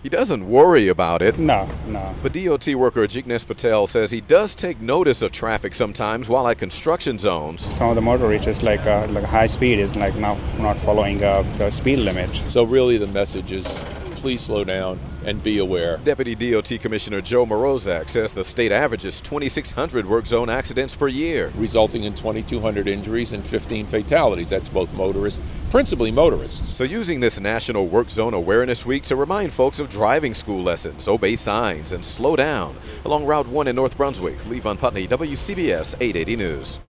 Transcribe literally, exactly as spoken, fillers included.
He doesn't worry about it. No, no. But D O T worker Jignesh Patel says he does take notice of traffic sometimes while at construction zones. Some of the motorists is like uh, like high speed is like not not following uh, the speed limit. So really the message is please slow down and be aware. Deputy D O T Commissioner Joe Morozak says the state averages twenty-six hundred work zone accidents per year, resulting in twenty-two hundred injuries and fifteen fatalities. That's both motorists, principally motorists. So using this National Work Zone Awareness Week to remind folks of driving school lessons, obey signs, and slow down along Route one in North Brunswick. Levon Putney, W C B S eight eighty News.